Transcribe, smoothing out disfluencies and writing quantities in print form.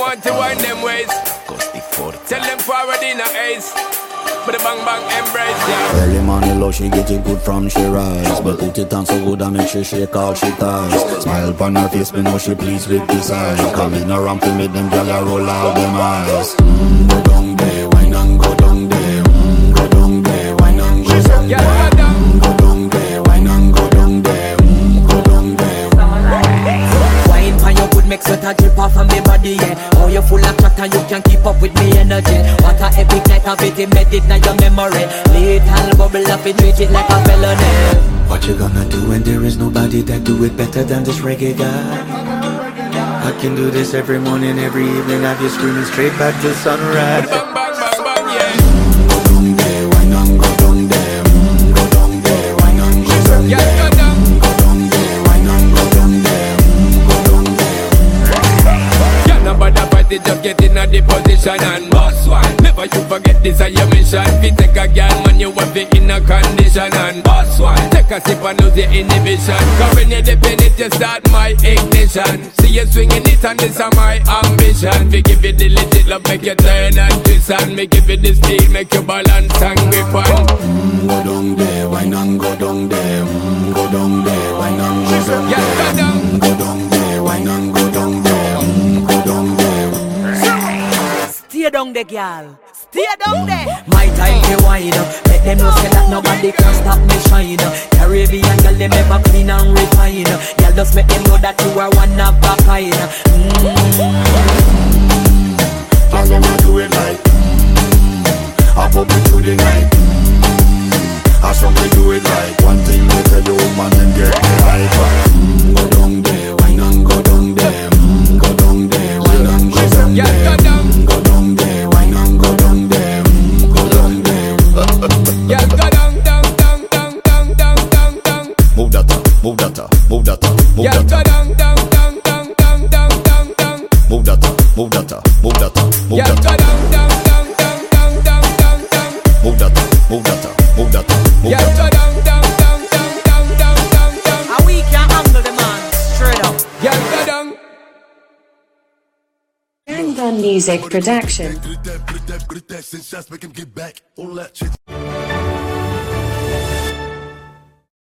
want to wind them ways. Tell them forward in a ace. But the bang bang embrace, yeah. Early money low, she get it good from she rise. But put it on so good and make she shake all she ties. Smile upon her face, me know she pleased with this eye. Coming around to make them gyal a roll out them eyes. Go down there, wine and go down there. Go down there, wine and go down there. Go down there, wine and go down there. Go down there. Wine for your good make sweat a drip off of me body, yeah. Oh, you full of crack and you can keep up with me energy. What a epic night of it, embedded in your memory. Little bubble up, it treat it like a felony. What you gonna do when there is nobody that do it better than this reggae guy? I can do this every morning, every evening. Have you screaming straight back to sunrise. Bang bang bang bang, yeah. Go down there, wine and go down there. Go down there, wine and go down there. Yeah, go down. Go down there, wine and go down there. Go down there. Yeah, nobody fight it, just get in a the position and boss one. Never you forget this is your mission. If you take a girl, man, you have it in a condition and boss one. Take a sip and lose your inhibition. Cause when you dip in it, you start my ignition. See you swinging it and this is my ambition. We give you the legit love, make you turn and twist. And me give you the speed, make you balance and grip on. Go down there, wine and go down there. Go down there, wine and go down there. Yeah, go down. Go down there, wine and go down there. Go down there. Stay down there, girl. Stay down there. My time to wine up. Let them know say that nobody can stop me shine. Caribbean girl, they never clean and refine. Girl, just make them know that you are one of a kind. Girl, them a do it like I pop it through the night. I some they do it like one thing they tell you woman and get me hyper. Go down there, wine and go down there. Go down there, wine and go down there. Yeah, go down. Go down there, wine and go down there. Go down there. Yeah, go down, down, down, down, down, down, down, down. Move that up, move that up, move that up, move Yeah, that go up. down, down, down, down, down, down, down, down. Move that up, move that up, move that up, move Yeah, that go up. down, down, down, down, down, down, down, down. Move that up, move that up, move that up, move Yeah, that go up. down, down, down, down, down, down, down, down. And we can handle the man. Straight up. Yeah, go down. Hang Gun Music Production. Make him get back. All that shit.